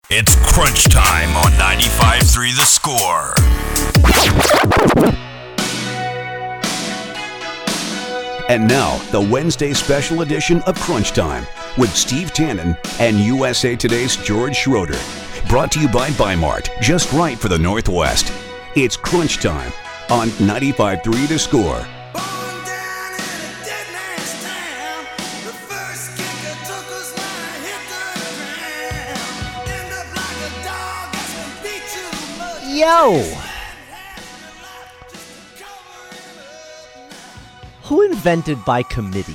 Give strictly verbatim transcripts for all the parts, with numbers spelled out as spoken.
It's crunch time on ninety-five three The Score. And now, the Wednesday special edition of Crunch Time with Steve Tannen and U S A Today's George Schroeder. Brought to you by Bi-Mart, just right for the Northwest. It's Crunch Time on ninety-five three The Score. Yo! Who invented by committee?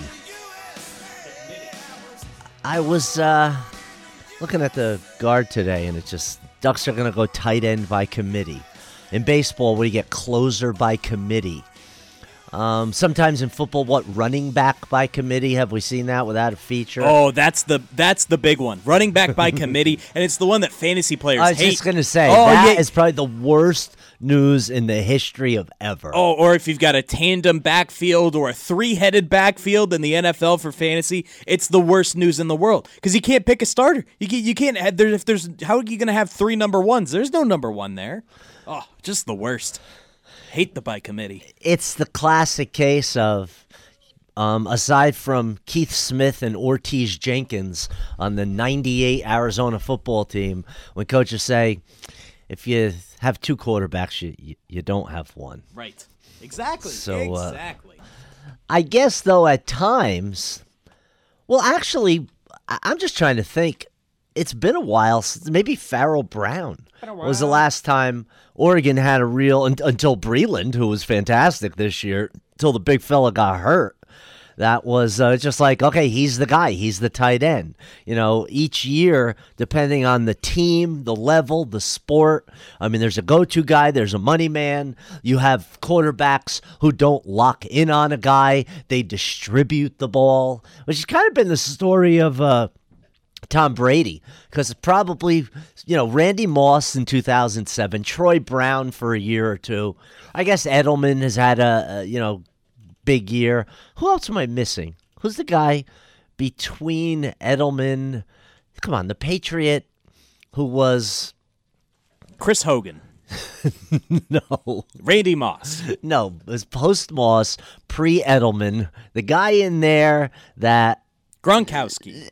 I was uh, looking at the guard today, and it's just, Ducks are going to go tight end by committee. In baseball, we get closer by committee. Um, sometimes in football, what, running back by committee? Have we seen that without a feature? Oh, that's the that's the big one. Running back by committee, and it's the one that fantasy players hate. I was hate. just going to say, oh, that yeah. is probably the worst news in the history of ever. Oh, or if you've got a tandem backfield or a three-headed backfield in the N F L for fantasy, it's the worst news in the world because you can't pick a starter. You can't. You can't. Have, there, if there's, how are you going to have three number ones? There's no number one there. Oh, just the worst. Hate the by committee. It's the classic case of, um, aside from Keith Smith and Ortiz Jenkins on the ninety-eight Arizona football team, when coaches say, if you have two quarterbacks, you you, you don't have one. Right. Exactly. So, uh, exactly. I guess, though, at times, well, actually, I- I'm just trying to think. It's been a while since maybe Farrell Brown was the last time Oregon had a real, un- until Breland, who was fantastic this year, until the big fella got hurt. That was uh, just like, okay, he's the guy. He's the tight end. You know, each year, depending on the team, the level, the sport, I mean, there's a go-to guy, there's a money man. You have quarterbacks who don't lock in on a guy. They distribute the ball, which has kind of been the story of uh, Tom Brady, because probably, you know, Randy Moss in two thousand seven, Troy Brown for a year or two. I guess Edelman has had a, a you know, big year. Who else am I missing? Who's the guy between Edelman? Come on, the Patriot who was Chris Hogan. no, Randy Moss. no, it was post Moss, pre Edelman. The guy in there that Gronkowski.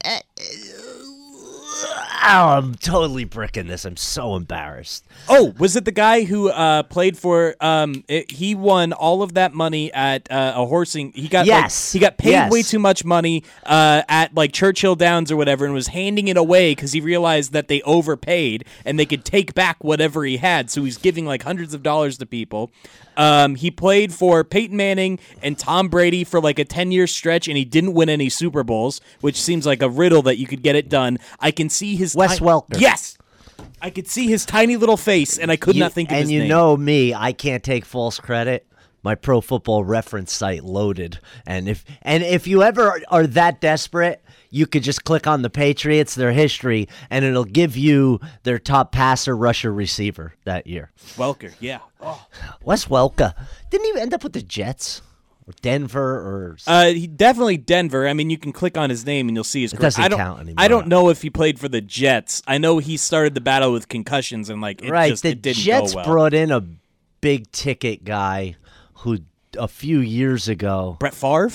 Oh, I'm totally bricking this. I'm so embarrassed. Oh, was it the guy who uh, played for? Um, it, he won all of that money at uh, a horsing. He got Yes. like, he got paid Yes. way too much money uh, at like Churchill Downs or whatever, and was handing it away because he realized that they overpaid and they could take back whatever he had. So he's giving like hundreds of dollars to people. Um, he played for Peyton Manning and Tom Brady for like a ten-year stretch, and he didn't win any Super Bowls, which seems like a riddle that you could get it done. I can see his Wes ti- Welker. Yes, I could see his tiny little face, and I could You- not think of and his you name. know me, I can't take false credit. My Pro Football Reference site loaded, and if and if you ever are that desperate, you could just click on the Patriots, their history, and it'll give you their top passer, rusher, receiver that year. Welker, yeah. Oh. Wes Welker didn't he end up with the Jets or Denver or? Uh, he definitely Denver. I mean, you can click on his name and you'll see his. It career. doesn't I don't, count anymore. I don't know if he played for the Jets. I know he started the battle with concussions and like it right, just the it didn't Jets go well. brought in a big ticket guy who a few years ago. Brett Favre.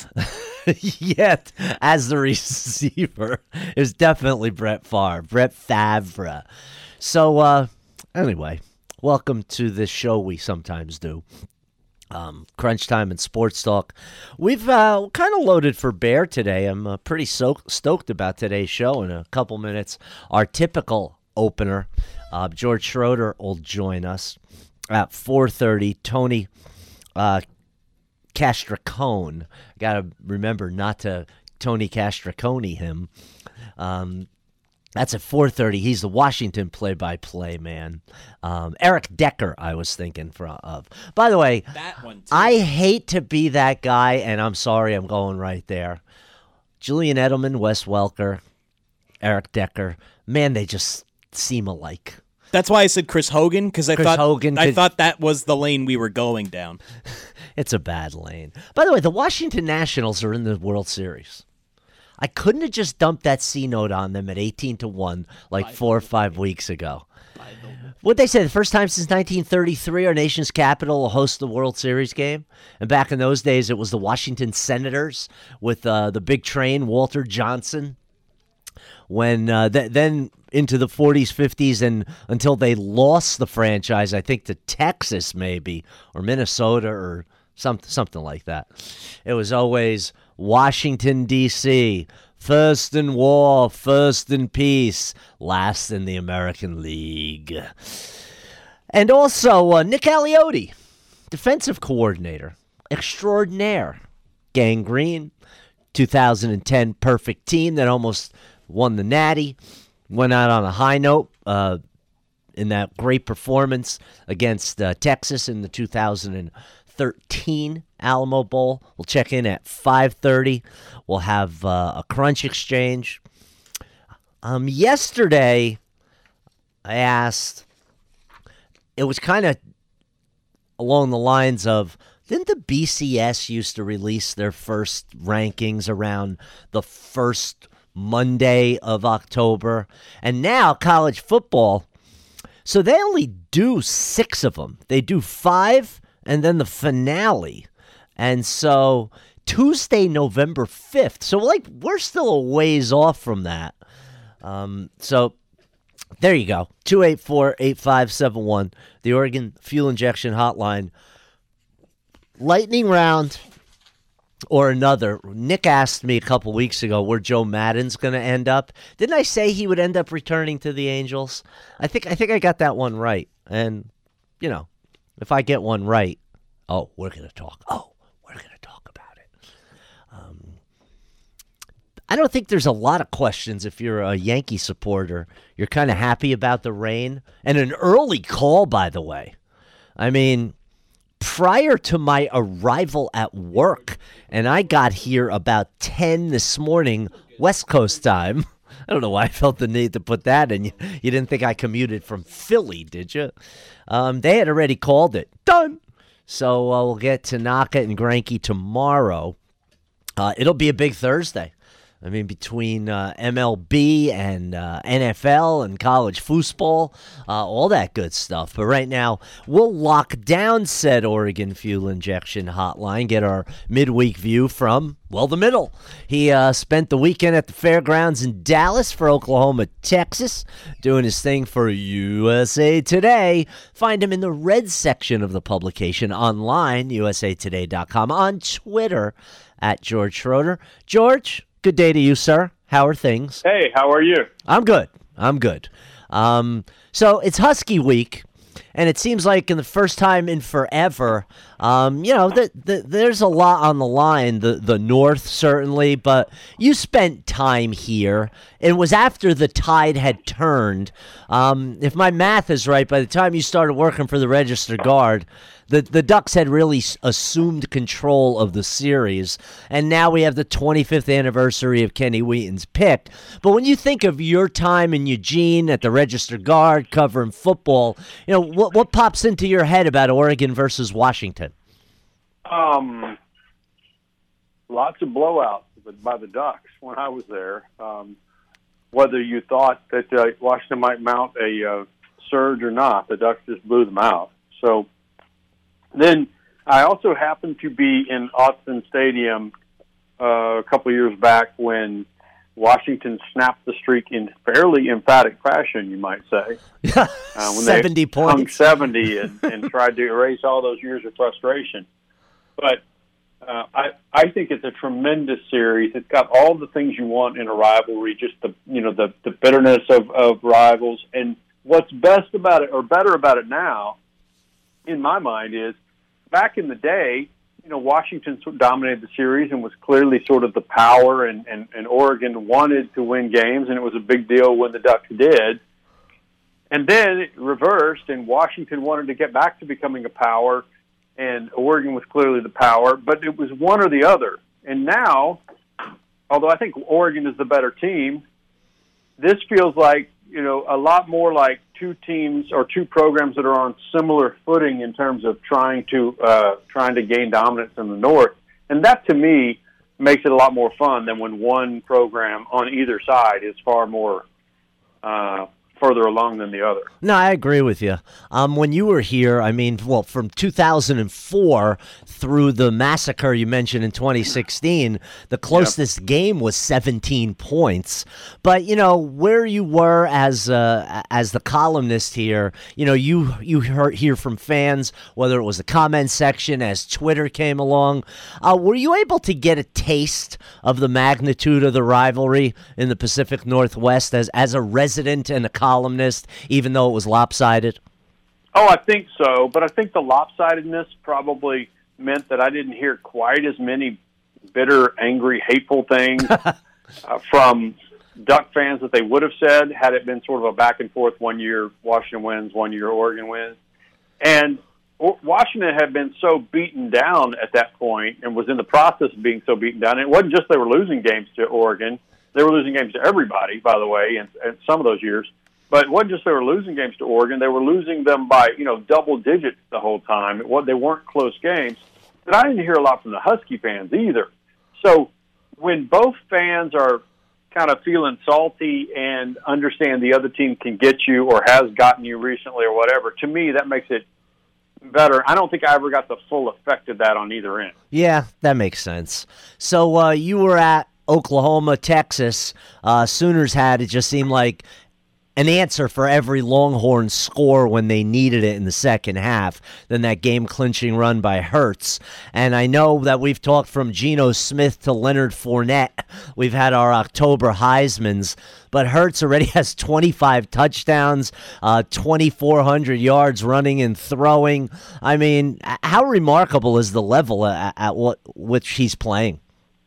Yet, as the receiver, it was definitely Brett Favre, Brett Favre. So, uh, anyway, welcome to this show we sometimes do. Um, Crunch Time and Sports Talk. We've uh, kind of loaded for bear today. I'm uh, pretty so- stoked about today's show. In a couple minutes, our typical opener, uh, George Schroeder will join us at four thirty. Tony uh, Castricone. Got to remember not to Tony Castricone him. Um, that's at four thirty. He's the Washington play-by-play man. Um, Eric Decker, I was thinking for, of. By the way, That one too. I hate to be that guy, and I'm sorry I'm going right there. Julian Edelman, Wes Welker, Eric Decker, man, they just seem alike. That's why I said Chris Hogan because I Chris thought Hogan I could- thought that was the lane we were going down. It's a bad lane. By the way, the Washington Nationals are in the World Series. I couldn't have just dumped that C note on them at eighteen to one like four or five weeks ago. What they say, the first time since nineteen thirty-three our nation's capital will host the World Series game. And back in those days, it was the Washington Senators with uh, the big train, Walter Johnson. When uh, th- then into the forties, fifties, and until they lost the franchise, I think to Texas maybe, or Minnesota, or some, something like that. It was always Washington, D C, first in war, first in peace, last in the American League. And also uh, Nick Aliotti, defensive coordinator, extraordinaire. Gang Green, two thousand ten perfect team that almost won the Natty. Went out on a high note uh, in that great performance against uh, Texas in the two thousand thirteen Alamo Bowl. We'll check in at five thirty. We'll have uh, a Crunch Exchange. Um, yesterday, I asked, it was kind of along the lines of, didn't the B C S used to release their first rankings around the first Monday of October? And now college football, so they only do six of them. They do five and then the finale. And so Tuesday, November fifth. So like we're still a ways off from that. Um, so there you go. two eight four, eight five seven one, the Oregon Fuel Injection Hotline. Lightning round or another. Nick asked me a couple weeks ago where Joe Madden's going to end up. Didn't I say he would end up returning to the Angels? I think I think I got that one right. And, you know, if I get one right, oh, we're going to talk. Oh, we're going to talk about it. Um, I don't think there's a lot of questions if you're a Yankee supporter. You're kind of happy about the rain. And an early call, by the way. I mean, prior to my arrival at work, and I got here about ten this morning, West Coast time. I don't know why I felt the need to put that in. You, you didn't think I commuted from Philly, did you? Um, they had already called it. Done. So uh, we'll get Tanaka and Greinke tomorrow. Uh, it'll be a big Thursday. I mean, between uh, M L B and uh, N F L and college foosball, uh, all that good stuff. But right now, we'll lock down said Oregon Fuel Injection Hotline, get our midweek view from, well, the middle. He uh, spent the weekend at the fairgrounds in Dallas for Oklahoma, Texas, doing his thing for U S A Today. Find him in the red section of the publication online, U S A today dot com, on Twitter, at George Schroeder. George, good day to you, sir. How are things? Hey, how are you? I'm good. I'm good. Um, so it's Husky week, and it seems like in the first time in forever, um, you know, the, the, there's a lot on the line, the, the North certainly, but you spent time here. It was after the tide had turned. Um, if my math is right, by the time you started working for the Register Guard, The the Ducks had really assumed control of the series, and now we have the twenty-fifth anniversary of Kenny Wheaton's pick. But when you think of your time in Eugene at the Register Guard covering football, you know, what what pops into your head about Oregon versus Washington? Um, lots of blowouts by the Ducks when I was there. Um, whether you thought that uh, Washington might mount a uh, surge or not, the Ducks just blew them out. So. Then I also happened to be in Autzen Stadium uh, a couple of years back when Washington snapped the streak in fairly emphatic fashion, you might say. Yeah, uh, when seventy they points. hung seventy and, and tried to erase all those years of frustration. But uh, I I think it's a tremendous series. It's got all the things you want in a rivalry, just the you know the, the bitterness of, of rivals. And what's best about it, or better about it now, in my mind, is back in the day, you know, Washington sort of dominated the series and was clearly sort of the power, and, and, and Oregon wanted to win games, and it was a big deal when the Ducks did. And then it reversed, and Washington wanted to get back to becoming a power, and Oregon was clearly the power, but it was one or the other. And now, although I think Oregon is the better team, this feels like, you know, a lot more like two teams or two programs that are on similar footing in terms of trying to uh, trying to gain dominance in the North. And that, to me, makes it a lot more fun than when one program on either side is far more uh, further along than the other. No, I agree with you. Um, when you were here, I mean, well, from two thousand four through the massacre you mentioned in twenty sixteen, the closest yep. game was seventeen points. But, you know, where you were as uh, as the columnist here, you know, you, you heard, hear from fans, whether it was the comment section as Twitter came along. Uh, were you able to get a taste of the magnitude of the rivalry in the Pacific Northwest as, as a resident and a columnist, even though it was lopsided? Oh, I think so. But I think the lopsidedness probably meant that I didn't hear quite as many bitter, angry, hateful things uh, from Duck fans that they would have said had it been sort of a back and forth. One year Washington wins, one year Oregon wins. And Washington had been so beaten down at that point and was in the process of being so beaten down. And it wasn't just they were losing games to Oregon. They were losing games to everybody, by the way, in, in some of those years. But it wasn't just they were losing games to Oregon. They were losing them by, you know, double digits the whole time. It was, they weren't close games. But I didn't hear a lot from the Husky fans either. So when both fans are kind of feeling salty and understand the other team can get you or has gotten you recently or whatever, to me that makes it better. I don't think I ever got the full effect of that on either end. Yeah, that makes sense. So uh, you were at Oklahoma, Texas. Uh, Sooners had, it just seemed like, an answer for every Longhorn score when they needed it in the second half, than that game-clinching run by Hurts. And I know that we've talked from Geno Smith to Leonard Fournette. We've had our October Heismans, but Hurts already has twenty-five touchdowns, uh, twenty-four hundred yards running and throwing. I mean, how remarkable is the level at, at what which he's playing?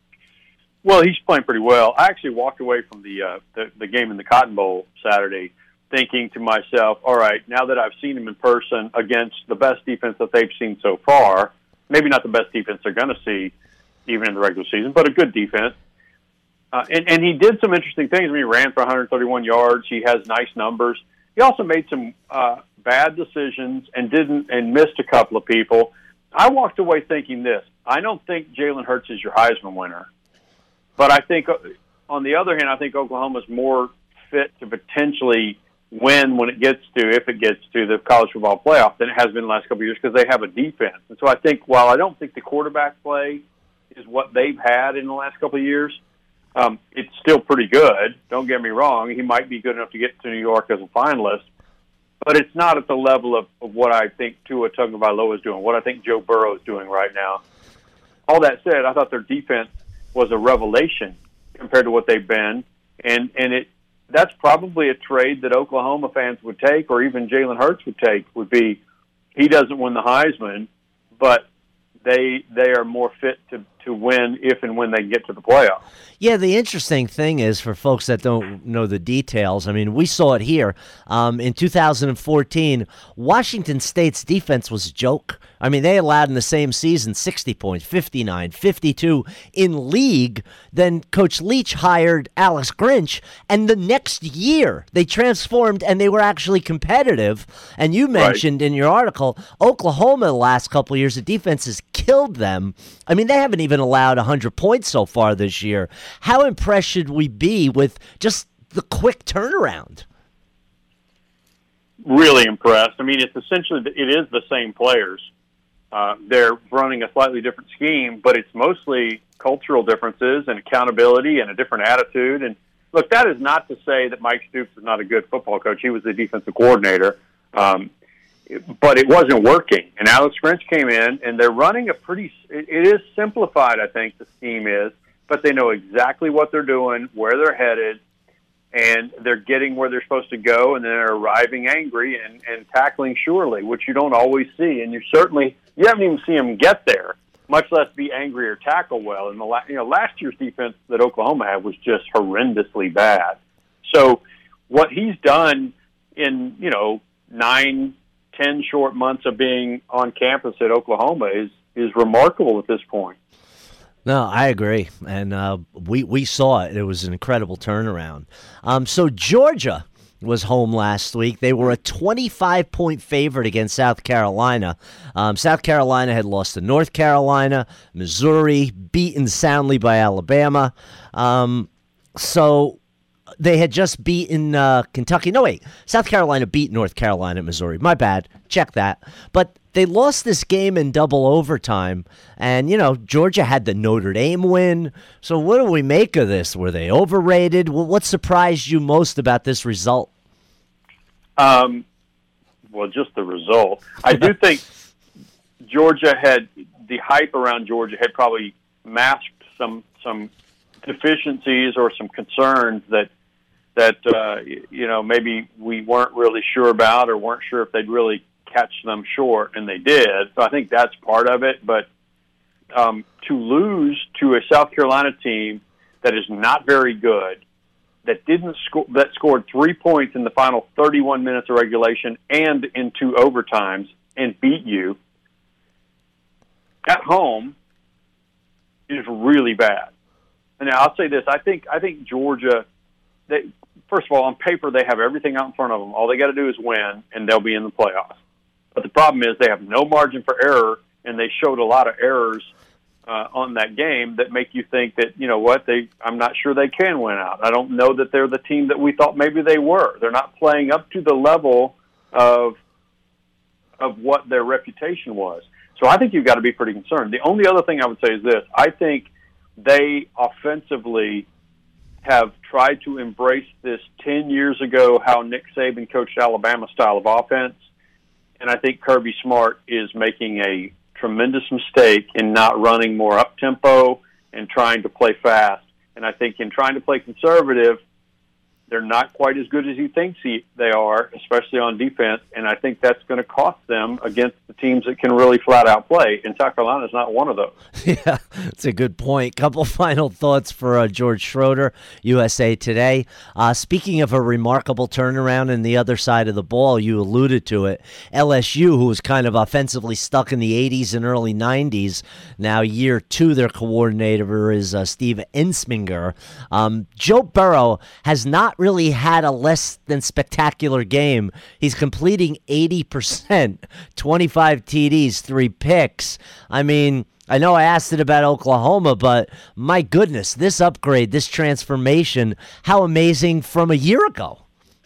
Well, he's playing pretty well. I actually walked away from the, uh, the the game in the Cotton Bowl Saturday thinking to myself, all right, now that I've seen him in person against the best defense that they've seen so far, maybe not the best defense they're going to see even in the regular season, but a good defense. Uh, and, and he did some interesting things. I mean, he ran for one hundred thirty-one yards. He has nice numbers. He also made some uh, bad decisions and didn't and missed a couple of people. I walked away thinking this. I don't think Jalen Hurts is your Heisman winner. But I think, on the other hand, I think Oklahoma's more fit to potentially win when it gets to, if it gets to, the college football playoff than it has been the last couple of years because they have a defense. And so I think, while I don't think the quarterback play is what they've had in the last couple of years, um, it's still pretty good. Don't get me wrong. He might be good enough to get to New York as a finalist, but it's not at the level of, of what I think Tua Tagovailoa is doing, what I think Joe Burrow is doing right now. All that said, I thought their defense was a revelation compared to what they've been, and and it that's probably a trade that Oklahoma fans would take, or even Jalen Hurts would take, would be he doesn't win the Heisman, but they they are more fit to, to win if and when they get to the playoffs. Yeah, the interesting thing is, for folks that don't know the details, I mean, we saw it here. Um, in two thousand fourteen, Washington State's defense was a joke. I mean, they allowed in the same season sixty points, fifty-nine, fifty-two in league. Then Coach Leach hired Alex Grinch, and the next year they transformed and they were actually competitive. And you mentioned right. in your article, Oklahoma the last couple of years, the defense has killed them. I mean, they haven't even allowed one hundred points so far this year. How impressed should we be with just the quick turnaround? Really impressed. I mean, it's essentially, it is the same players. Uh, they're running a slightly different scheme, but it's mostly cultural differences and accountability and a different attitude. And look, that is not to say that Mike Stoops is not a good football coach. He was the defensive coordinator. Um, but it wasn't working. And Alex Grinch came in, and they're running a pretty, it is simplified, I think, the scheme is, but they know exactly what they're doing, where they're headed, and they're getting where they're supposed to go, and they're arriving angry and, and tackling surely, which you don't always see. And you certainly, you haven't even seen them get there, much less be angry or tackle well. And the la- you know, last year's defense that Oklahoma had was just horrendously bad. So what he's done in, you know, nine, ten short months of being on campus at Oklahoma is, is remarkable at this point. No, I agree, and uh, we we saw it. It was an incredible turnaround. Um, so Georgia, was home last week. They were a twenty-five point favorite against South Carolina. Um, South Carolina had lost to North Carolina, Missouri, beaten soundly by Alabama. Um, so they had just beaten uh, Kentucky. No, wait. South Carolina beat North Carolina, Missouri. My bad. Check that. But they lost this game in double overtime. And, you know, Georgia had the Notre Dame win. So what do we make of this? Were they overrated? What surprised you most about this result? Um, well, just the result. I do think Georgia had, the hype around Georgia had probably masked some some deficiencies or some concerns that that uh, you know maybe we weren't really sure about or weren't sure if they'd really catch them short, and they did. So I think that's part of it. But um, to lose to a South Carolina team that is not very good, that didn't score, that scored three points in the final thirty-one minutes of regulation and in two overtimes, and beat you at home is really bad. And now I'll say this: I think I think Georgia. They, first of all, on paper, they have everything out in front of them. All they got to do is win, and they'll be in the playoffs. But the problem is they have no margin for error, and they showed a lot of errors uh, on that game that make you think that, you know what, they. I'm not sure they can win out. I don't know that they're the team that we thought maybe they were. They're not playing up to the level of of what their reputation was. So I think you've got to be pretty concerned. The only other thing I would say is this. I think they offensively have tried to embrace this ten years ago how Nick Saban coached Alabama style of offense. And I think Kirby Smart is making a tremendous mistake in not running more up-tempo and trying to play fast. And I think in trying to play conservative, they're not quite as good as he thinks he, they are, especially on defense. And I think that's going to cost them against the teams that can really flat-out play. And South Carolina is not one of those. Yeah, that's a good point. Couple final thoughts for uh, George Schroeder, U S A Today. Uh, speaking of a remarkable turnaround in the other side of the ball, you alluded to it. L S U, who was kind of offensively stuck in the eighties and early nineties, now year two, their coordinator is uh, Steve Ensminger. Um, Joe Burrow has not really had a less than spectacular game. He's completing eighty percent, twenty-five T Ds, three picks. I mean, I know I asked it about Oklahoma, but my goodness, this upgrade, this transformation, how amazing from a year ago.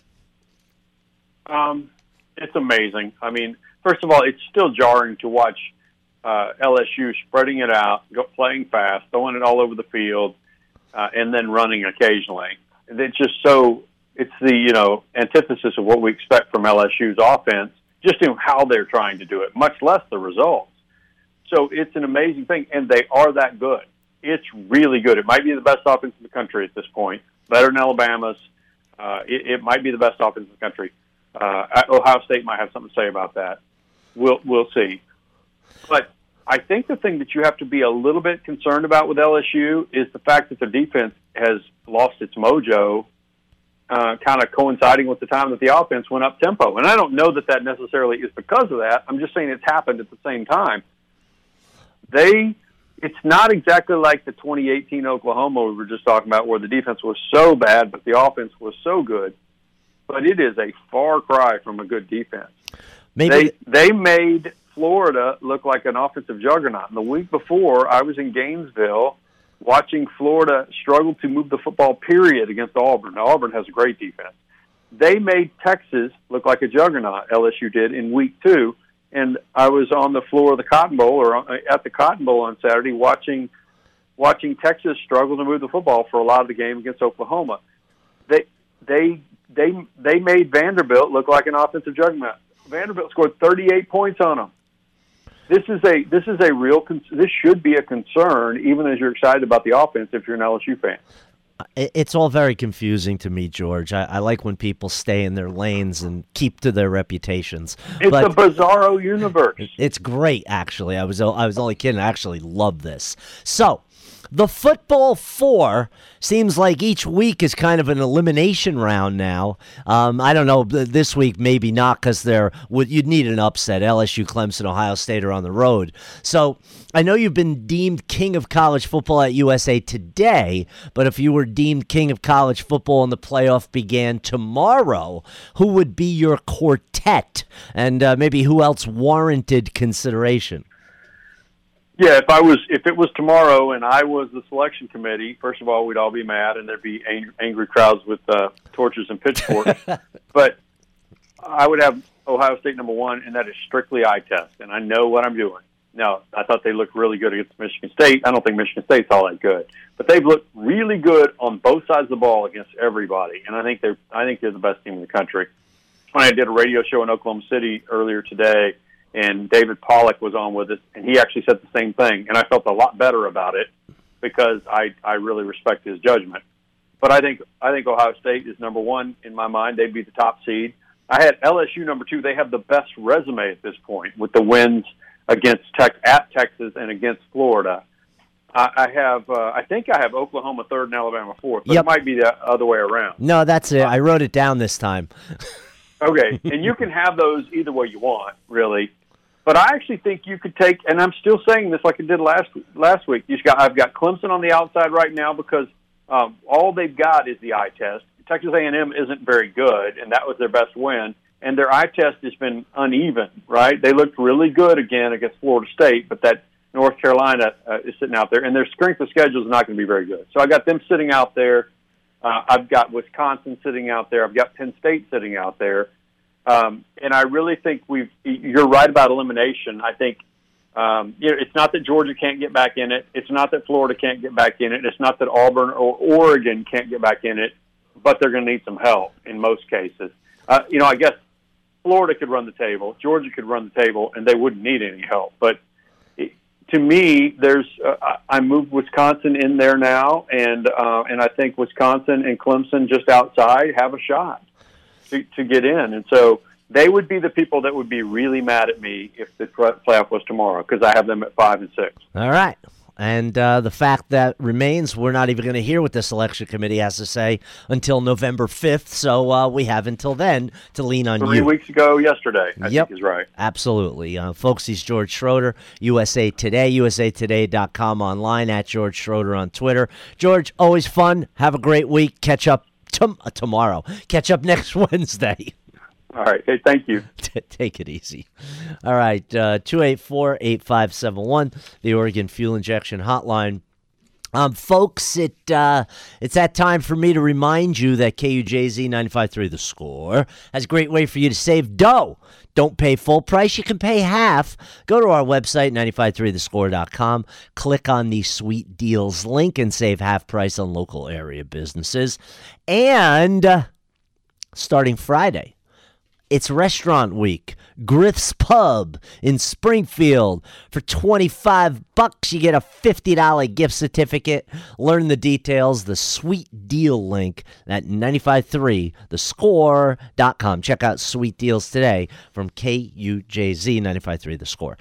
Um, it's amazing. I mean, first of all, it's still jarring to watch uh, L S U spreading it out, go, playing fast, throwing it all over the field, uh, and then running occasionally. It's just so, it's the, you know, antithesis of what we expect from L S U's offense, just in how they're trying to do it, much less the results. So it's an amazing thing, and they are that good. It's really good. It might be the best offense in the country at this point, better than Alabama's. Uh, it, it might be the best offense in the country. Uh, Ohio State might have something to say about that. We'll, we'll see. But I think the thing that you have to be a little bit concerned about with L S U is the fact that their defense has lost its mojo, uh, kind of coinciding with the time that the offense went up tempo. And I don't know that that necessarily is because of that. I'm just saying it's happened at the same time. They, it's not exactly like the twenty eighteen Oklahoma we were just talking about, where the defense was so bad but the offense was so good. But it is a far cry from a good defense. Maybe they they made Florida look like an offensive juggernaut. And the week before, I was in Gainesville watching Florida struggle to move the football, period, against Auburn. Now, Auburn has a great defense. They made Texas look like a juggernaut, L S U did, in week two. And I was on the floor of the Cotton Bowl, or at the Cotton Bowl on Saturday, watching watching Texas struggle to move the football for a lot of the game against Oklahoma. They they they they made Vanderbilt look like an offensive juggernaut. Vanderbilt scored thirty-eight points on them. This is a this is a real this should be a concern, even as you're excited about the offense if you're an L S U fan. It's all very confusing to me, George. I, I like when people stay in their lanes and keep to their reputations. It's but a bizarro universe. It's great, actually. I was I was only kidding. I actually love this. So the football four seems like each week is kind of an elimination round now. Um, I don't know, this week maybe not because they're you'd need an upset. L S U, Clemson, Ohio State are on the road. So I know you've been deemed king of college football at U S A Today, but if you were deemed king of college football and the playoff began tomorrow, who would be your quartet? And uh, maybe who else warranted consideration? Yeah, if I was, if it was tomorrow and I was the selection committee, first of all, we'd all be mad and there'd be angry, angry crowds with uh, torches and pitchforks. But I would have Ohio State number one, and that is strictly eye test, and I know what I'm doing. Now, I thought they looked really good against Michigan State. I don't think Michigan State's all that good, but they've looked really good on both sides of the ball against everybody, and I think they're, I think they're the best team in the country. When I did a radio show in Oklahoma City earlier today, and David Pollack was on with us, and he actually said the same thing, and I felt a lot better about it because I, I really respect his judgment. But I think I think Ohio State is number one in my mind. They'd be the top seed. I had L S U number two. They have the best resume at this point with the wins against Tech at Texas and against Florida. I, I have uh, I think I have Oklahoma third and Alabama fourth, but Yep. it might be the other way around. No, that's it. I wrote it down this time. Okay, and you can have those either way you want, really. But I actually think you could take, and I'm still saying this like I did last last week. You've got, I've got Clemson on the outside right now because um, all they've got is the eye test. Texas A and M isn't very good, and that was their best win. And their eye test has been uneven, right? They looked really good again against Florida State, but that North Carolina uh, is sitting out there, and their strength of schedule is not going to be very good. So I got them sitting out there. Uh, I've got Wisconsin sitting out there. I've got Penn State sitting out there. Um, and I really think we've, you're right about elimination. I think, um, you know, it's not that Georgia can't get back in it. It's not that Florida can't get back in it. It's not that Auburn or Oregon can't get back in it, but they're going to need some help in most cases. Uh, you know, I guess Florida could run the table, Georgia could run the table, and they wouldn't need any help. But it, to me, there's, uh, I moved Wisconsin in there now, and, uh, and I think Wisconsin and Clemson just outside have a shot To, to get in. And so they would be the people that would be really mad at me if the playoff was tomorrow because I have them at five and six. All right. And uh, the fact that remains, we're not even going to hear what the selection committee has to say until November fifth. So uh, we have until then to lean on Three you. weeks ago yesterday, I Yep. think is right. Absolutely. Uh, folks, he's George Schroeder, U S A Today, U S A today dot com online, at George Schroeder on Twitter. George, always fun. Have a great week. Catch up Tom- uh, tomorrow. Catch up next Wednesday. All right. Hey, thank you. Take it easy. All right. Uh, two eight four, eight five seven one, the Oregon Fuel Injection Hotline. Um, folks, it uh, it's that time for me to remind you that K U J Z ninety-five point three The Score has a great way for you to save dough. Don't pay full price. You can pay half. Go to our website, nine five three the score dot com. Click on the Sweet Deals link and save half price on local area businesses. And uh, starting Friday, it's restaurant week. Griff's Pub in Springfield. For twenty-five bucks, you get a fifty dollars gift certificate. Learn the details, the Sweet Deal link at nine five three the score dot com. Check out Sweet Deals today from K U J Z ninety-five point three The Score.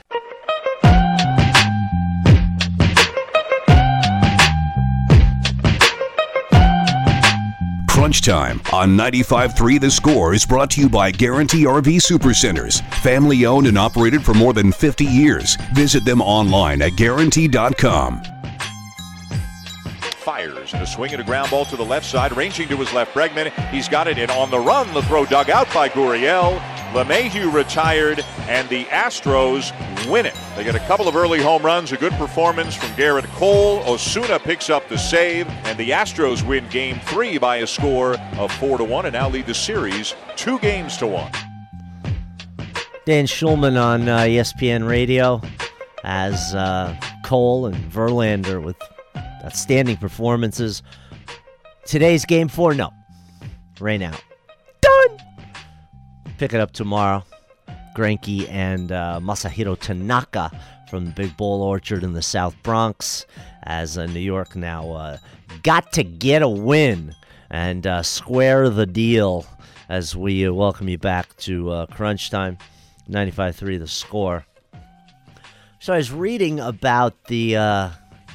Crunch Time on ninety-five point three The Score is brought to you by Guarantee R V Supercenters. Family owned and operated for more than fifty years. Visit them online at guarantee dot com. Fires and a swing and a ground ball to the left side, ranging to his left. Bregman, he's got it in on the run. The throw dug out by Gurriel. LeMahieu retired, and the Astros win it. They get a couple of early home runs, a good performance from Garrett Cole. Osuna picks up the save, and the Astros win Game Three by a score of four to one, and now lead the series two games to one. Dan Schulman on uh, E S P N Radio as uh, Cole and Verlander with outstanding performances. Today's Game Four, no, rain out. Done. Pick it up tomorrow. Greinke and uh, Masahiro Tanaka from the Big Bowl Orchard in the South Bronx, as uh, New York now uh, got to get a win and uh, square the deal as we uh, welcome you back to uh, Crunch Time, ninety-five point three The Score. So I was reading about the uh,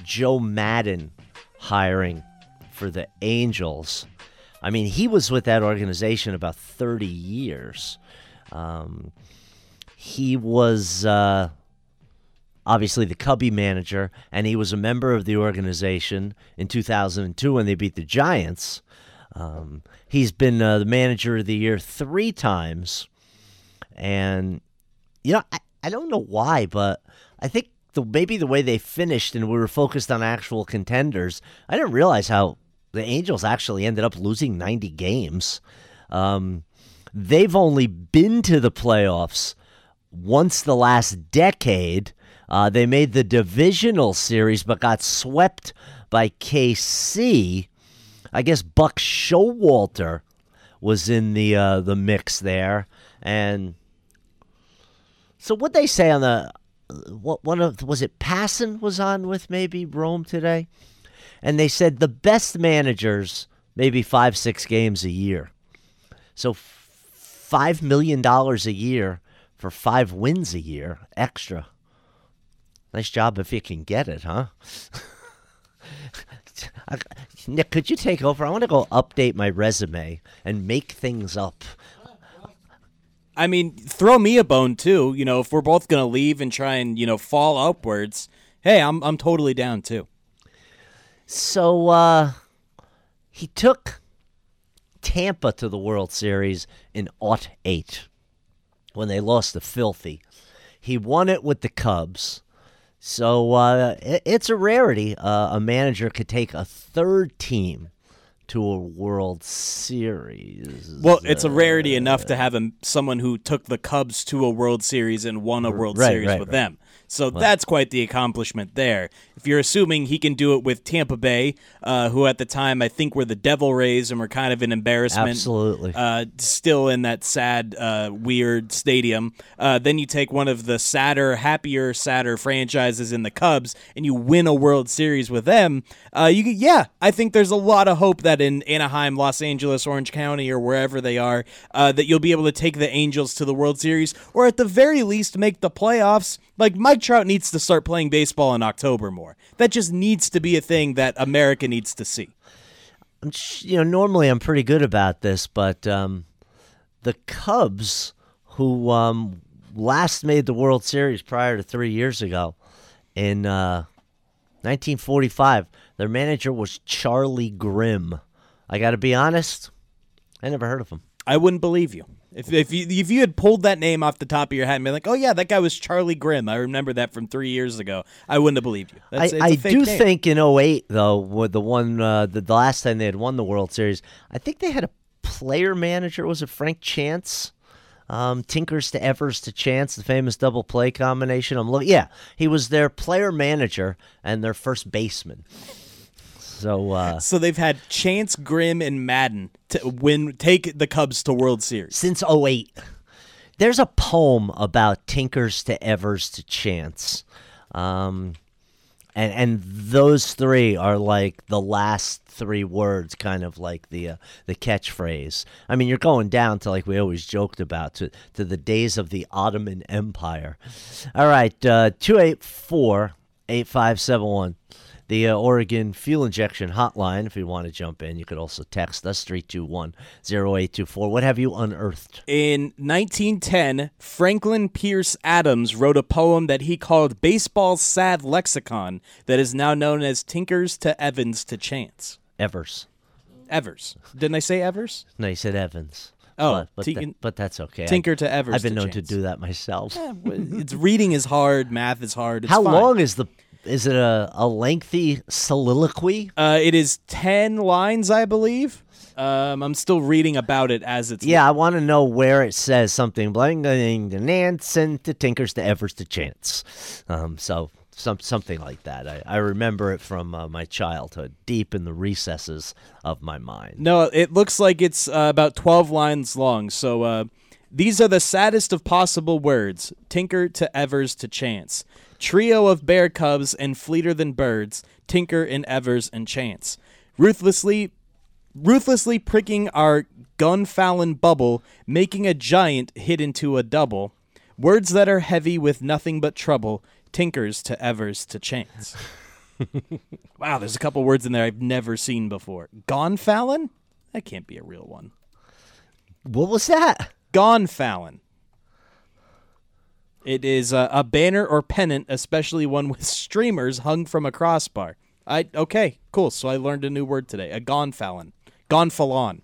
Joe Madden hiring for the Angels. I mean, he was with that organization about thirty years. Um, he was uh, obviously the Cubby manager, and he was a member of the organization in two thousand two when they beat the Giants. Um, he's been uh, the manager of the year three times. And, you know, I, I don't know why, but I think the, maybe the way they finished and we were focused on actual contenders, I didn't realize how the Angels actually ended up losing ninety games. Um, they've only been to the playoffs once the last decade. Uh, they made the divisional series but got swept by K C. I guess Buck Showalter was in the uh, the mix there. And so what they say on the what one of was it Passan was on with maybe Rome today? And they said the best managers maybe five, six games a year. So five million dollars a year for five wins a year extra. Nice job if you can get it, huh? Nick, could you take over? I want to go update my resume and make things up. I mean, throw me a bone, too. You know, if we're both going to leave and try and, you know, fall upwards, hey, I'm I'm totally down, too. So uh, he took Tampa to the World Series in oh eight when they lost to Filthy. He won it with the Cubs. So uh, it, it's a rarity. Uh, a manager could take a third team to a World Series. Well, it's a rarity uh, enough to have a, someone who took the Cubs to a World Series and won a World right, Series right, with right. them. So well, that's quite the accomplishment there. If you're assuming he can do it with Tampa Bay, uh, who at the time I think were the Devil Rays and were kind of an embarrassment. Absolutely. Uh, still in that sad, uh, weird stadium. Uh, then you take one of the sadder, happier, sadder franchises in the Cubs and you win a World Series with them. Uh, you, yeah, I think there's a lot of hope that in Anaheim, Los Angeles, Orange County, or wherever they are, uh, that you'll be able to take the Angels to the World Series, or at the very least make the playoffs. Like, Mike Trout needs to start playing baseball in October more. That just needs to be a thing that America needs to see. You know, normally I'm pretty good about this, but um, the Cubs, who um, last made the World Series prior to three years ago, in uh, nineteen forty-five, their manager was Charlie Grimm. I got to be honest, I never heard of him. I wouldn't believe you. If if you if you had pulled that name off the top of your head and been like, oh yeah, that guy was Charlie Grimm, I remember that from three years ago, I wouldn't have believed you. That's, I, it's a I fake do name. think in oh eight, though, with the one uh, the, the last time they had won the World Series, I think they had a player manager. Was it Frank Chance? Um, Tinkers to Evers to Chance, the famous double play combination. I'm looking. Yeah, he was their player manager and their first baseman. So, uh, so they've had Chance, Grimm, and Madden to win, take the Cubs to World Series since oh eight. There's a poem about Tinkers to Evers to Chance, um, and and those three are like the last three words, kind of like the uh, the catchphrase. I mean, you're going down to, like we always joked about, to to the days of the Ottoman Empire. All right, uh, two eight four eight five seven one. The uh, Oregon Fuel Injection Hotline, if you want to jump in. You could also text us, three two one, zero eight two four. What have you unearthed? In nineteen ten, Franklin Pierce Adams wrote a poem that he called Baseball's Sad Lexicon that is now known as Tinkers to Evans to Chance. Evers. Evers. Didn't I say Evers? No, you said Evans. Oh, but, but, t- that, but that's okay. Tinker I, to Evers I've been to known Chance. to do that myself. Yeah, it's reading is hard, math is hard. It's How fine. long is the... Is it a, a lengthy soliloquy? Uh, it is ten lines, I believe. Um, I'm still reading about it as it's... Yeah, I want to know where it says something. Bling, ding, to Nance and to Tinkers to Evers to Chance. Um, so some something like that. I, I remember it from uh, my childhood, deep in the recesses of my mind. No, it looks like it's uh, about twelve lines long. So uh, these are the saddest of possible words. Tinker to Evers to Chance. Trio of bear cubs and fleeter than birds, Tinker and Evers and Chance. Ruthlessly ruthlessly pricking our gun-fallon bubble, making a giant hit into a double. Words that are heavy with nothing but trouble, Tinkers to Evers to Chance. Wow, there's a couple words in there I've never seen before. Gonfalon? That can't be a real one. What was that? Gonfalon. It is a, a banner or pennant, especially one with streamers hung from a crossbar. I okay, cool. So I learned a new word today. A gonfalon. Gonfalon.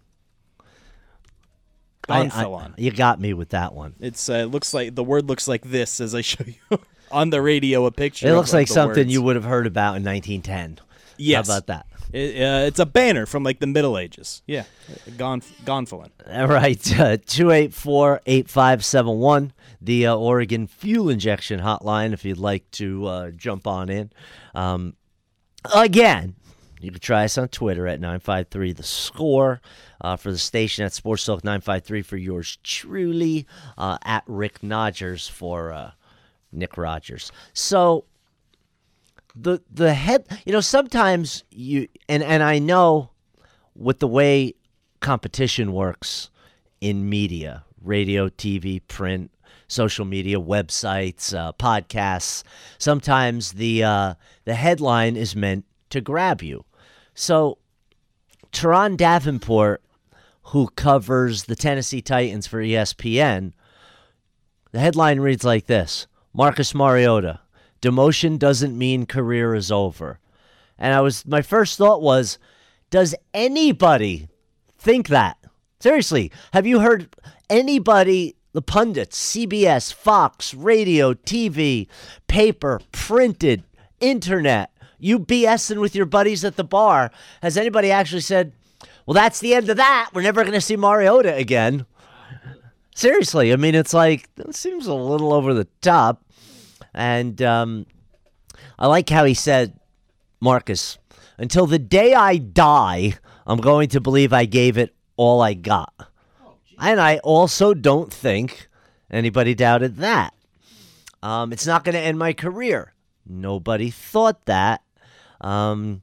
Gonfalon. I, I, you got me with that one. It's uh, looks like the word looks like this as I show you on the radio a picture. It of, looks like of something words. you would have heard about in nineteen ten. Yes. How about that? It, uh, it's a banner from like the Middle Ages. Yeah, Gonf- Gonfalon. All right, uh, two eight four, eight five seven one, the uh, Oregon Fuel Injection Hotline, if you'd like to uh, jump on in. Um, again, you can try us on Twitter at nine five three the score, uh, for the station at Sports Talk nine five three for yours truly, uh, at Rick Nodgers for uh, Nick Rogers. So the the head, you know, sometimes you and and I know with the way competition works in media, radio, T V, print, social media, websites, uh, podcasts, sometimes the uh, the headline is meant to grab you. So Teron Davenport, who covers the Tennessee Titans for E S P N, the headline reads like this: Marcus Mariota, demotion doesn't mean career is over. And I was my first thought was, does anybody think that? Seriously, have you heard anybody, the pundits, C B S, Fox, radio, T V, paper, printed, internet, you BSing with your buddies at the bar, has anybody actually said, well, that's the end of that, we're never going to see Mariota again? Seriously, I mean, it's like, it seems a little over the top. And um, I like how he said, Marcus, until the day I die, I'm going to believe I gave it all I got. And I also don't think anybody doubted that. Um, it's not going to end my career. Nobody thought that. Um,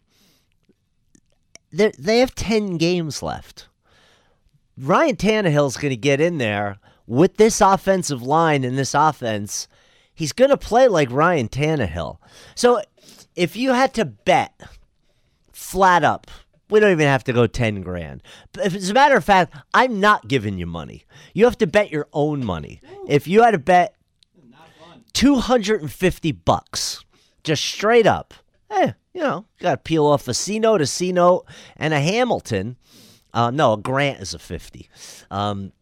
they have ten games left. Ryan Tannehill's going to get in there with this offensive line and this offense. He's going to play like Ryan Tannehill. So if you had to bet flat up, we don't even have to go ten grand. If, as a matter of fact, I'm not giving you money. You have to bet your own money. If you had to bet two hundred fifty bucks, just straight up, eh, you know, you got to peel off a C note, a C note, and a Hamilton. Uh, no, a Grant is a fifty. Um,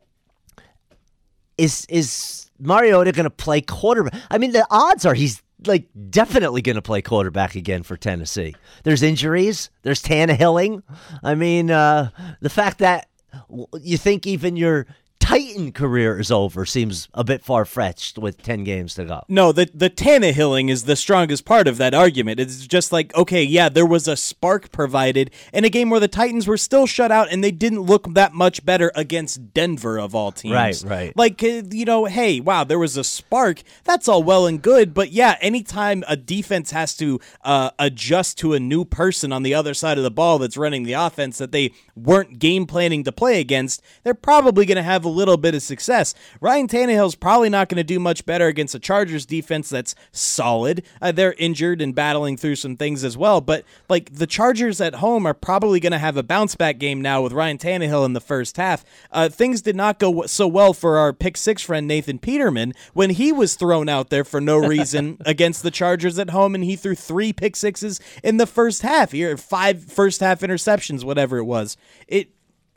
is is Mariota going to play quarterback? I mean, the odds are he's like definitely going to play quarterback again for Tennessee. There's injuries. There's Tannehilling. I mean, uh, the fact that you think even your Titan career is over seems a bit far-fetched with ten games to go. No, the the Tannehilling is the strongest part of that argument. It's just like, okay, yeah, there was a spark provided in a game where the Titans were still shut out and they didn't look that much better against Denver of all teams. Right, right. Like, uh, you know, hey, wow, there was a spark. That's all well and good, but yeah, anytime a defense has to uh, adjust to a new person on the other side of the ball that's running the offense that they weren't game planning to play against, they're probably going to have a little bit of success. Ryan Tannehill's probably not going to do much better against a Chargers defense that's solid. Uh, they're injured and battling through some things as well, but like the Chargers at home are probably going to have a bounce back game now with Ryan Tannehill in the first half. Uh, things did not go so well for our pick six friend Nathan Peterman when he was thrown out there for no reason against the Chargers at home, and he threw three pick sixes in the first half. Here, five first half interceptions, whatever it was. It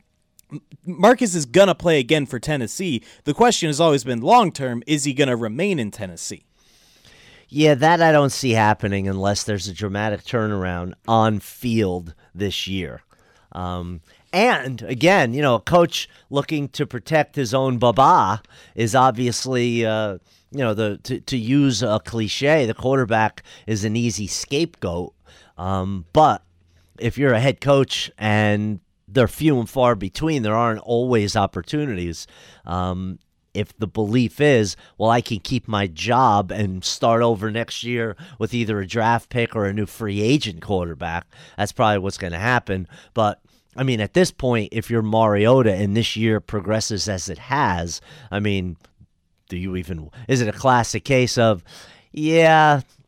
Marcus is going to play again for Tennessee. The question has always been long-term, is he going to remain in Tennessee? Yeah, that I don't see happening unless there's a dramatic turnaround on field this year. Um, and, again, you know, a coach looking to protect his own baba is obviously, uh, you know, the to, to use a cliche, the quarterback is an easy scapegoat. Um, but if you're a head coach and they're few and far between, there aren't always opportunities. Um, if the belief is, well, I can keep my job and start over next year with either a draft pick or a new free agent quarterback, that's probably what's going to happen. But, I mean, at this point, if you're Mariota and this year progresses as it has, I mean, do you even, is it a classic case of, yeah,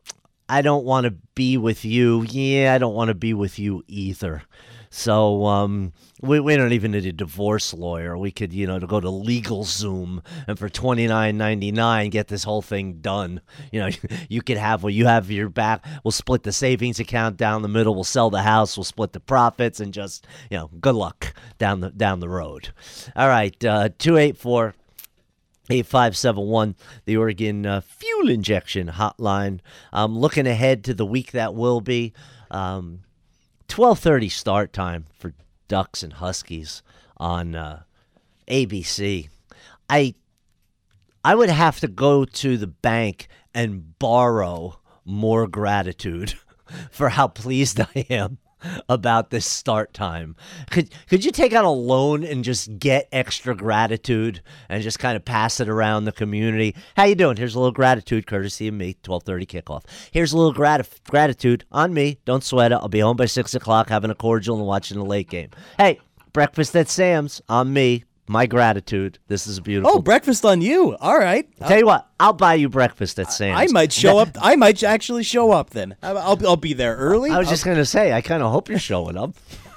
I don't want to be with you. Yeah, I don't want to be with you either. So um, we we don't even need a divorce lawyer. We could, you know, to go to LegalZoom and for twenty-nine ninety-nine get this whole thing done. You know, you could have what you have your back. We'll split the savings account down the middle. We'll sell the house. We'll split the profits and just, you know, good luck down the down the road. All right, uh, two eight four. eight five seven one, the Oregon uh, Fuel Injection Hotline. Um, looking ahead to the week that will be. Um, twelve thirty start time for Ducks and Huskies on uh, A B C. I I would have to go to the bank and borrow more gratitude for how pleased I am about this start time. Could could you take out a loan and just get extra gratitude and just kind of pass it around the community? How you doing? Here's a little gratitude courtesy of me, twelve thirty kickoff. Here's a little grat- gratitude on me. Don't sweat it. I'll be home by six o'clock having a cordial and watching the late game. Hey, breakfast at Sam's on me. My gratitude. This is beautiful. Oh, breakfast on you. All right. Tell you what, I'll buy you breakfast at Sam's. I might show up. I might actually show up then. I'll, I'll, I'll be there early. I was just going to say, I kind of hope you're showing up.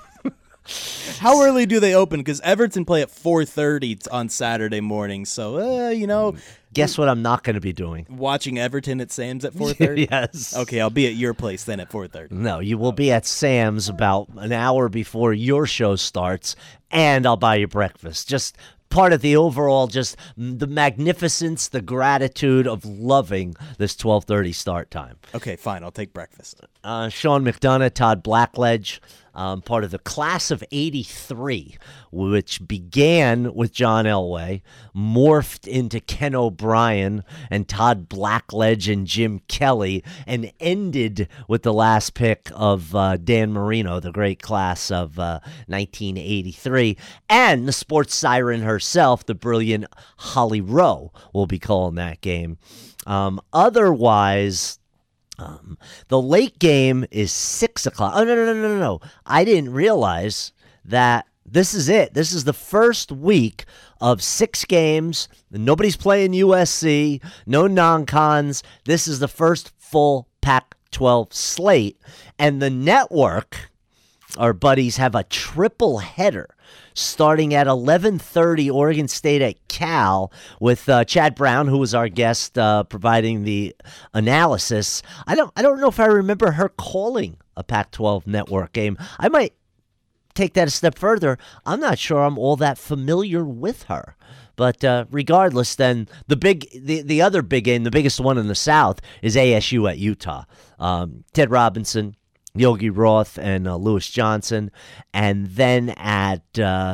How early do they open? Because Everton play at four thirty on Saturday morning. So, uh, you know. Guess what I'm not going to be doing? Watching Everton at Sam's at four thirty? Yes. Okay, I'll be at your place then at four thirty. No, you will be at Sam's about an hour before your show starts, and I'll buy you breakfast. Just part of the overall, just the magnificence, the gratitude of loving this twelve thirty start time. Okay, fine. I'll take breakfast. Uh, Sean McDonough, Todd Blackledge, um, part of the class of eighty-three, which began with John Elway, morphed into Ken O'Brien and Todd Blackledge and Jim Kelly, and ended with the last pick of uh, Dan Marino, the great class of uh, nineteen eighty-three, and the sports siren herself, the brilliant Holly Rowe, will be calling that game. Um, otherwise... Um, the late game is six o'clock. Oh, no, no, no, no, no. I didn't realize that this is it. This is the first week of six games. Nobody's playing U S C. No non-cons. This is the first full Pac twelve slate. And the network, our buddies, have a triple header starting at eleven thirty Oregon State at Cal with uh, Chad Brown, who was our guest, uh, providing the analysis. I don't I don't know if I remember her calling a Pac twelve network game. I might take that a step further. I'm not sure I'm all that familiar with her. But uh, regardless, then the big, the, the other big game, the biggest one in the South, is A S U at Utah. Um, Ted Robinson, Yogi Roth, and uh, Lewis Johnson. And then at uh,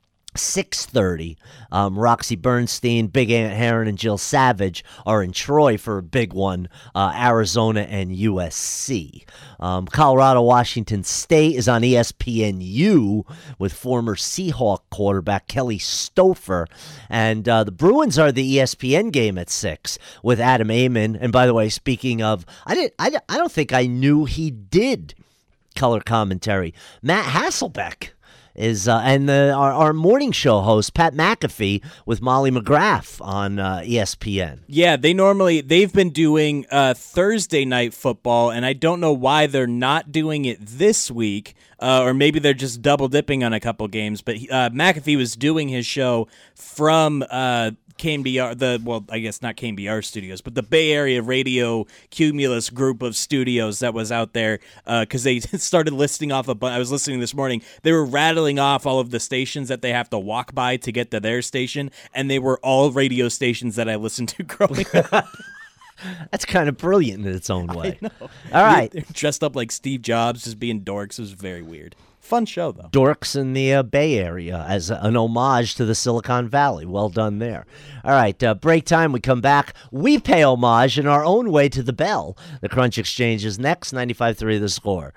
six thirty, um, Roxy Bernstein, Big Ant Heron, and Jill Savage are in Troy for a big one, uh, Arizona and U S C. Um, Colorado Washington State is on E S P N U with former Seahawk quarterback Kelly Stouffer. And uh, the Bruins are the E S P N game at six with Adam Amon. And by the way, speaking of, I didn't, I, I don't think I knew he did color commentary. Matt Hasselbeck is uh, and the, our, our morning show host Pat McAfee with Molly McGrath on uh, E S P N. Yeah, they normally they've been doing uh, Thursday night football, and I don't know why they're not doing it this week, uh, or maybe they're just double dipping on a couple games. But uh, McAfee was doing his show from uh, K M B R, the well, I guess not K M B R studios, but the Bay Area Radio Cumulus group of studios that was out there, because uh, they started listing off a bunch. I was listening this morning. They were rattling off all of the stations that they have to walk by to get to their station, and they were all radio stations that I listened to growing up. That's kind of brilliant in its own way. I know. All right. They're dressed up like Steve Jobs, just being dorks. It was very weird. Fun show, though. Dorks in the uh, Bay Area as an homage to the Silicon Valley. Well done there. All right, uh, break time. We come back. We pay homage in our own way to the Bell. The Crunch Exchange is next. ninety-five three The Score.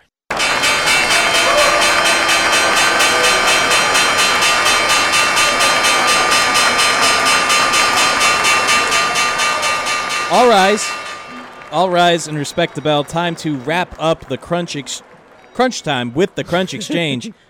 All rise. All rise and respect the bell. Time to wrap up the Crunch Exchange. Crunch time with the Crunch Exchange.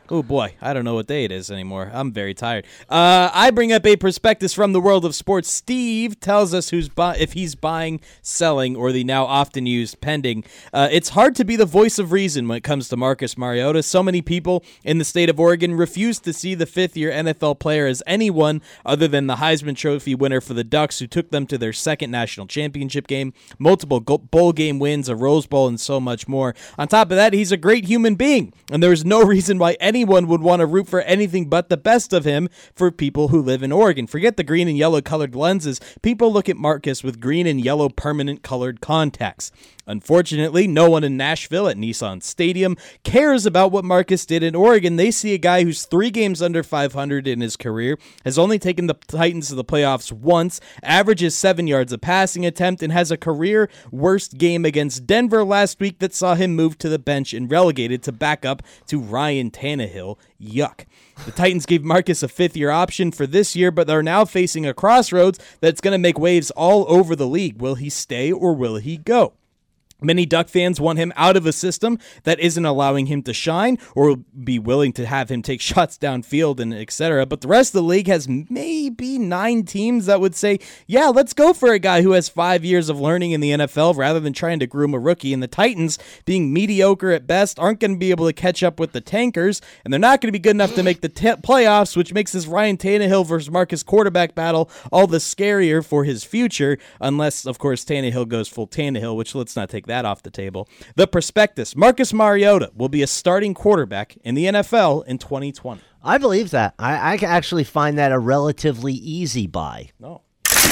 Oh, boy. I don't know what day it is anymore. I'm very tired. Uh, I bring up a prospectus from the world of sports. Steve tells us who's bu- if he's buying, selling, or the now often used pending. Uh, it's hard to be the voice of reason when it comes to Marcus Mariota. So many people in the state of Oregon refuse to see the fifth-year N F L player as anyone other than the Heisman Trophy winner for the Ducks, who took them to their second national championship game, multiple go- bowl game wins, a Rose Bowl, and so much more. On top of that, he's a great human being, and there's no reason why any Anyone would want to root for anything but the best of him for people who live in Oregon. Forget the green and yellow colored lenses. People look at Marcus with green and yellow permanent colored contacts. Unfortunately, no one in Nashville at Nissan Stadium cares about what Marcus did in Oregon. They see a guy who's three games under five hundred in his career, has only taken the Titans to the playoffs once, averages seven yards a passing attempt, and has a career worst game against Denver last week that saw him move to the bench and relegated to backup to Ryan Tannehill. Yuck. The Titans gave Marcus a fifth-year option for this year, but they're now facing a crossroads that's going to make waves all over the league. Will he stay or will he go? Many Duck fans want him out of a system that isn't allowing him to shine or be willing to have him take shots downfield and et cetera. But the rest of the league has maybe nine teams that would say, yeah, let's go for a guy who has five years of learning in the N F L rather than trying to groom a rookie. And the Titans, being mediocre at best, aren't going to be able to catch up with the tankers, and they're not going to be good enough to make the t- playoffs, which makes this Ryan Tannehill versus Marcus quarterback battle all the scarier for his future, unless, of course, Tannehill goes full Tannehill, which let's not take that off the table. The prospectus: Marcus Mariota will be a starting quarterback in the N F L in twenty twenty. I believe that. I, I actually find that a relatively easy buy. No.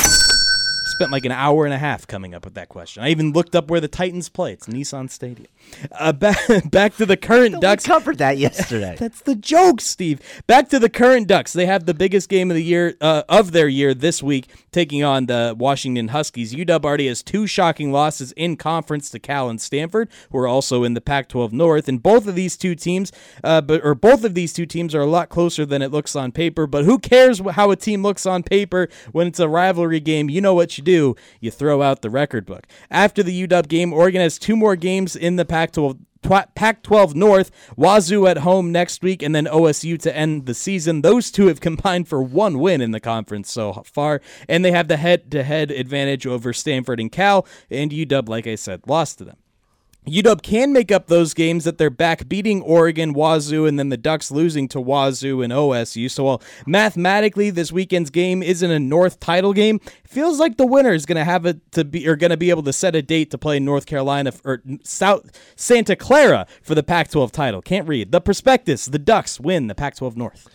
Spent like an hour and a half coming up with that question. I even looked up where the Titans play. It's Nissan Stadium. Uh, back, back to the current We Ducks. covered that yesterday. That's the joke, Steve. Back to the current Ducks. They have the biggest game of the year uh, of their year this week, taking on the Washington Huskies. U W already has two shocking losses in conference to Cal and Stanford, who are also in the Pac twelve North. And both of these two teams, uh, but or both of these two teams are a lot closer than it looks on paper. But who cares how a team looks on paper when it's a rivalry game? You know what you do. You throw out the record book. After the U W game, Oregon has two more games in the Pac twelve Pac twelve North, Wazoo at home next week, and then O S U to end the season. Those two have combined for one win in the conference so far, and they have the head-to-head advantage over Stanford and Cal, and U W, like I said, lost to them. U W can make up those games that they're back, beating Oregon, Wazoo, and then the Ducks losing to Wazoo and O S U. So while mathematically this weekend's game isn't a North title game, it feels like the winner is going to have it to be, or going to be able to set a date to play North Carolina or South Santa Clara for the Pac twelve title. Can't read. The prospectus: the Ducks win the Pac twelve North.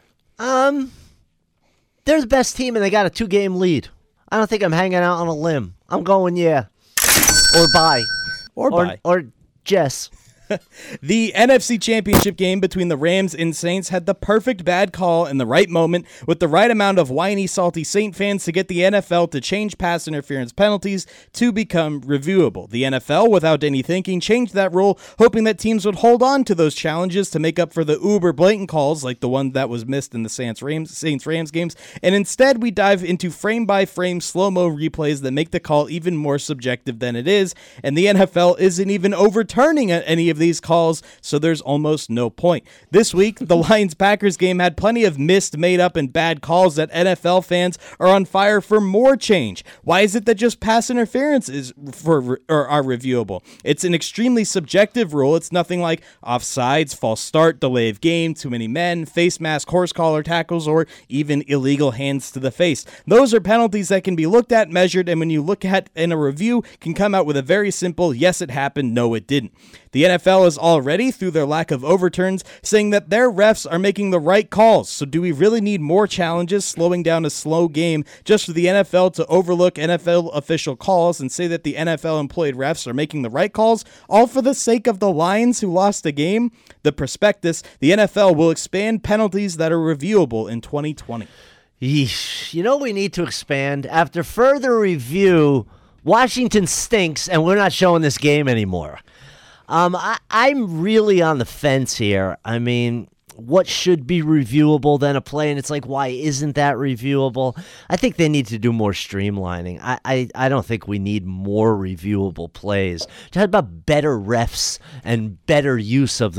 Um, they're the best team, and they got a two-game lead. I don't think I'm hanging out on a limb. I'm going yeah, or bye. Or, or, by. or Jess. The N F C Championship game between the Rams and Saints had the perfect bad call in the right moment with the right amount of whiny, salty Saint fans to get the N F L to change pass interference penalties to become reviewable. The N F L, without any thinking, changed that rule, hoping that teams would hold on to those challenges to make up for the uber blatant calls like the one that was missed in the Saints-Rams Saints-Rams games, and instead we dive into frame-by-frame slow-mo replays that make the call even more subjective than it is, and the N F L isn't even overturning any of these calls, so there's almost no point. This week, the Lions-Packers game had plenty of missed, made-up, and bad calls that N F L fans are on fire for more change. Why is it that just pass interference is for or are reviewable? It's an extremely subjective rule. It's nothing like offsides, false start, delay of game, too many men, face mask, horse collar tackles, or even illegal hands to the face. Those are penalties that can be looked at, measured, and when you look at in a review, can come out with a very simple, yes, it happened, no, it didn't. The N F L is already, through their lack of overturns, saying that their refs are making the right calls. So do we really need more challenges slowing down a slow game just for the N F L to overlook N F L official calls and say that the N F L employed refs are making the right calls, all for the sake of the Lions who lost a game? The prospectus: the N F L will expand penalties that are reviewable in twenty twenty. Yeesh. You know we need to expand? After further review, Washington stinks, and we're not showing this game anymore. Um, I, I'm really on the fence here. I mean, what should be reviewable than a play? And it's like, why isn't that reviewable? I think they need to do more streamlining. I, I, I don't think we need more reviewable plays. Talk about better refs and better use of the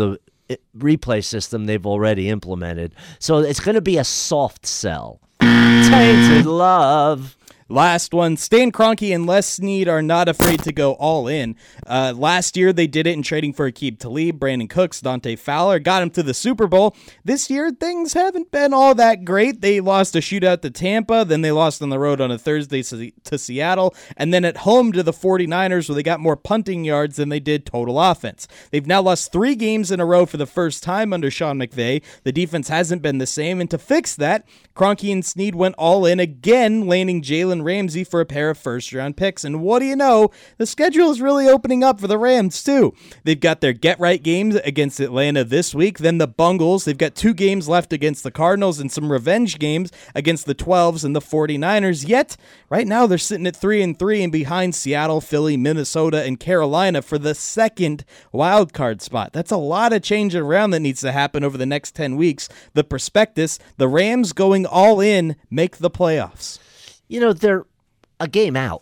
replay system they've already implemented. So it's going to be a soft sell. Tainted love. Last one, Stan Kroenke and Les Snead are not afraid to go all in. Uh, last year, they did it in trading for Aqib Talib, Brandon Cooks, Dante Fowler, got him to the Super Bowl. This year, things haven't been all that great. They lost a shootout to Tampa, then they lost on the road on a Thursday to Seattle, and then at home to the 49ers, where they got more punting yards than they did total offense. They've now lost three games in a row for the first time under Sean McVay. The defense hasn't been the same, and to fix that, Kroenke and Snead went all in again, landing Jalen Ramsey for a pair of first-round picks. And what do you know? The schedule is really opening up for the Rams, too. They've got their get-right games against Atlanta this week, then the Bungles. They've got two games left against the Cardinals and some revenge games against the twelves and the 49ers. Yet, right now, they're sitting at three and three and behind Seattle, Philly, Minnesota, and Carolina for the second wild card spot. That's a lot of change around that needs to happen over the next ten weeks. The prospectus, the Rams going all in, make the playoffs. You know, they're a game out,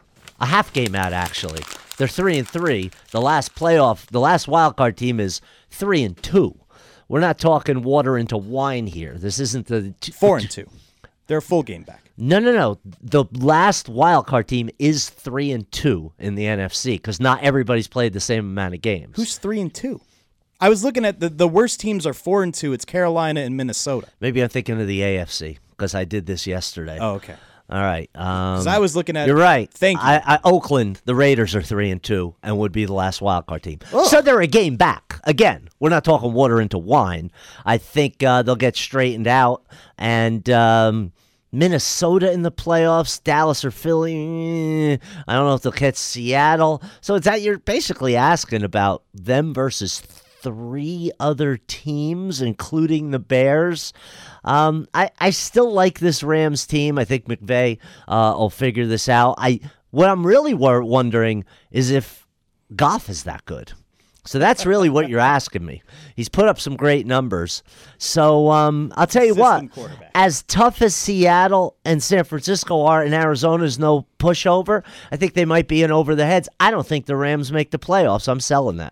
a half game out, actually. They're three and three. The last playoff, the last wild card team is three and two. We're not talking water into wine here. This isn't the t- four and two. They're a full game back. No, no, no. The last wild card team is three and two in the N F C because not everybody's played the same amount of games. Who's three and two? I was looking at the the worst teams are four and two. It's Carolina and Minnesota. Maybe I'm thinking of the A F C because I did this yesterday. Oh, okay. All right. Um, I was looking at. You're right. Thank you. I, I, Oakland, the Raiders are three and two, and would be the last wild card team. Oh. So they're a game back. Again, we're not talking water into wine. I think uh, they'll get straightened out, and um, Minnesota in the playoffs, Dallas or Philly. Eh, I don't know if they'll catch Seattle. So it's that you're basically asking about them versus three other teams, including the Bears. Um, I, I still like this Rams team. I think McVay uh, will figure this out. I what I'm really wor- wondering is if Goff is that good. So that's really what you're asking me. He's put up some great numbers. So um, I'll tell you what, as tough as Seattle and San Francisco are, and Arizona's no pushover, I think they might be in over the heads. I don't think the Rams make the playoffs. I'm selling that.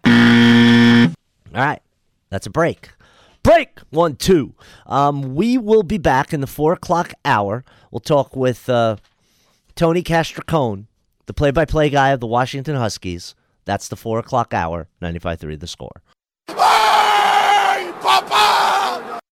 All right, that's a break. Break! One, two. Um, we will be back in the four o'clock hour. We'll talk with uh, Tony Castricone, the play-by-play guy of the Washington Huskies. That's the four o'clock hour, ninety-five point three The Score.